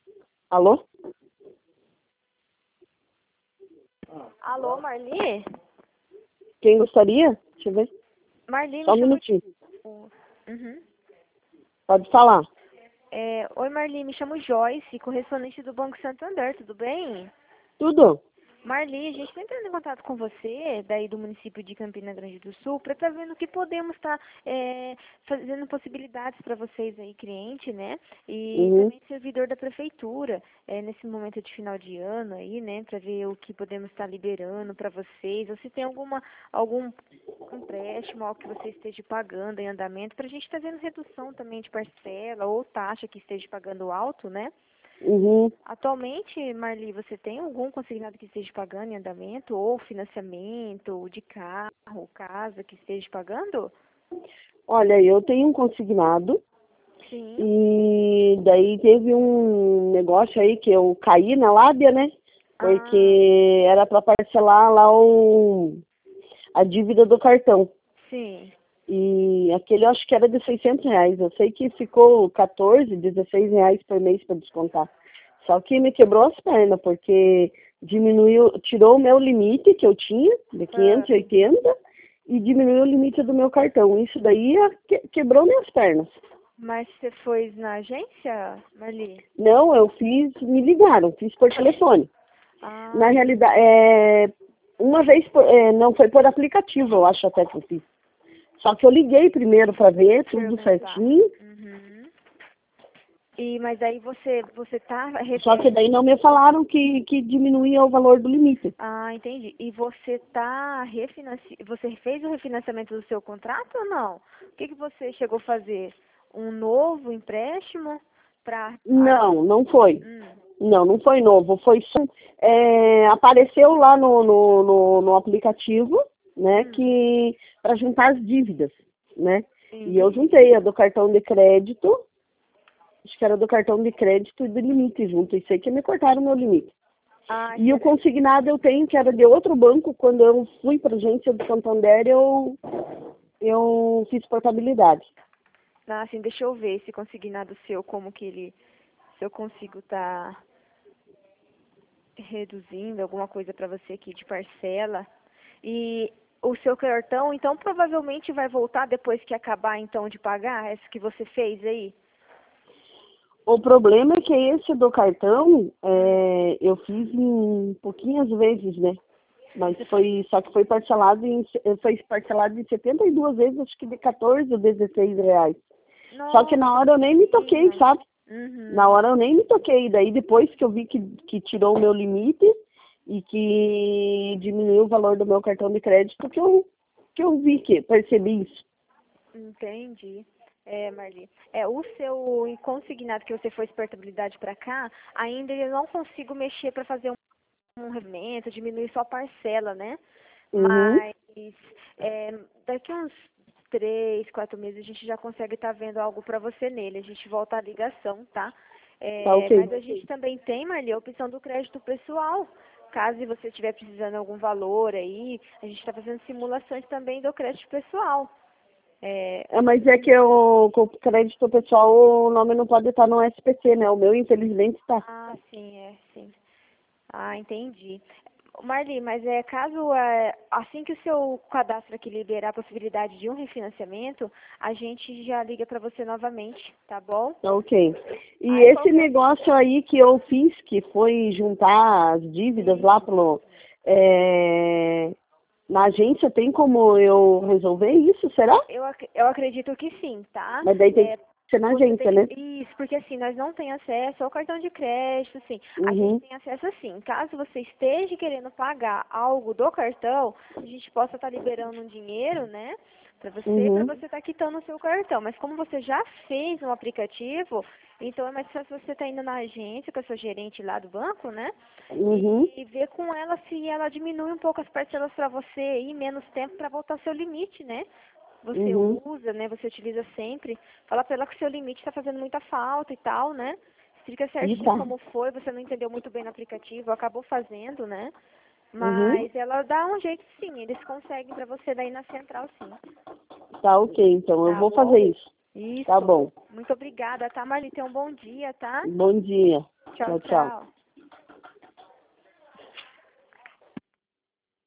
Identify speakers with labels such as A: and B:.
A: Alô?
B: Alô, Marli?
A: Quem gostaria? Deixa eu ver.
B: Marli,
A: Só
B: me
A: um
B: chamo...
A: minutinho.
B: Uhum.
A: Pode falar.
B: Oi, Marli, me chamo Joyce, correspondente do Banco Santander, tudo bem?
A: Tudo?
B: Marli, a gente está entrando em contato com você, daí do município de Campina Grande do Sul, para estar vendo o que podemos estar fazendo possibilidades para vocês aí, cliente, né? E
A: Uhum.
B: também servidor da prefeitura, nesse momento de final de ano aí, né? Para ver o que podemos estar liberando para vocês, ou se tem algum empréstimo, algo que você esteja pagando em andamento, para a gente estar vendo redução também de parcela ou taxa que esteja pagando alto, né?
A: Uhum.
B: Atualmente, Marli, você tem algum consignado que esteja pagando em andamento, ou financiamento de carro, casa que esteja pagando?
A: Olha, eu tenho um consignado
B: Sim.
A: e daí teve um negócio aí que eu caí na lábia, né?
B: Ah,
A: Porque era para parcelar lá a dívida do cartão.
B: sim.
A: E aquele eu acho que era de R$ 600. Eu sei que ficou 14, R$ 16 por mês para descontar. Só que me quebrou as pernas, porque diminuiu, tirou o meu limite que eu tinha, de
B: Ah,
A: 580, e diminuiu o limite do meu cartão. Isso daí quebrou minhas pernas.
B: mas você foi na agência, Marli?
A: Não, eu fiz, me ligaram, fiz por telefone. Na
B: Ah,
A: realidade, uma vez, não, foi por aplicativo, eu acho até que eu fiz. Só que eu liguei primeiro para ver tudo
B: perguntar.
A: certinho.
B: Uhum. Mas aí você tá
A: Só que daí não me falaram que diminuía o valor do limite.
B: Ah, entendi. E você você fez o refinanciamento do seu contrato ou não? O que você chegou a fazer? Um novo empréstimo para...
A: Não, não foi.
B: Hum,
A: Não, não foi novo. Foi só, apareceu lá no aplicativo, né,
B: hum,
A: que para juntar as dívidas, né? E eu
B: entendi.
A: juntei a do cartão de crédito, acho que era do cartão de crédito e do limite junto. E sei que me cortaram o meu limite.
B: Ah,
A: E o consignado eu tenho, que era de outro banco, quando eu fui para a agência do Santander, eu fiz portabilidade.
B: assim, deixa eu ver esse consignado seu, como que ele... Se eu consigo estar reduzindo alguma coisa para você aqui de parcela. E o seu cartão, então, provavelmente vai voltar depois que acabar, então, de pagar essa que você fez aí?
A: O problema é que esse do cartão,
B: Hum.
A: eu fiz em pouquinhas vezes, né? Mas só que foi parcelado em 72 vezes, acho que de 14 ou R$ 16. Só que
B: Nossa,
A: na hora eu nem me toquei,
B: menina.
A: sabe? Na
B: Uhum.
A: hora eu nem me toquei. Daí depois que eu vi que tirou o meu limite e que diminuiu o valor do meu cartão de crédito, percebi isso.
B: Entendi. Marli. O seu consignado que você foi portabilidade para cá, ainda eu não consigo mexer para fazer um rendimento, diminuir só a parcela, né?
A: Uhum,
B: Mas daqui uns 3, 4 meses a gente já consegue estar vendo algo para você nele. A gente volta à ligação, tá?
A: tá ok.
B: Mas a gente também tem, Marli, a opção do crédito pessoal. Caso você estiver precisando de algum valor aí, a gente está fazendo simulações também do crédito pessoal. É,
A: Mas é que com o crédito pessoal o nome não pode estar no SPC, né? O meu, infelizmente, está.
B: sim, sim. Ah, entendi. Marli, mas caso assim que o seu cadastro aqui liberar a possibilidade de um refinanciamento, a gente já liga para você novamente, tá bom?
A: Tá ok. E
B: Aí
A: esse
B: qualquer...
A: negócio aí que eu fiz, que foi juntar as dívidas lá
B: Sim,
A: na agência, tem como eu resolver isso, será?
B: eu acredito que sim, tá?
A: Mas daí tem que
B: É,
A: ser na
B: você tem
A: agência,
B: que...
A: né?
B: Isso, porque assim, nós não temos acesso ao cartão de crédito, assim. A gente
A: Uhum,
B: tem acesso assim. Caso você esteja querendo pagar algo do cartão, a gente possa estar liberando um dinheiro, né? Para
A: uhum,
B: você estar quitando o seu cartão. Mas como você já fez no aplicativo, então é mais fácil você estar indo na agência com a sua gerente lá do banco, né?
A: uhum,
B: E ver com ela se ela diminui um pouco as parcelas para você e menos tempo para voltar ao seu limite, né? Você
A: uhum.
B: usa, né? Você utiliza sempre. Fala pra ela que o seu limite está fazendo muita falta e tal, né? Explica
A: E
B: certinho
A: tá.
B: como foi, você não entendeu muito bem no aplicativo, acabou fazendo, né?
A: Uhum.
B: Mas ela dá um jeito sim, eles conseguem pra você daí na central sim.
A: Tá ok, então eu
B: Tá
A: vou fazer
B: bom?
A: isso. Tá
B: Isso.
A: bom.
B: Muito obrigada, tá, Marli? Tenha um bom dia, tá?
A: Bom dia.
B: Tchau,
A: Tchau, tchau.
B: tchau.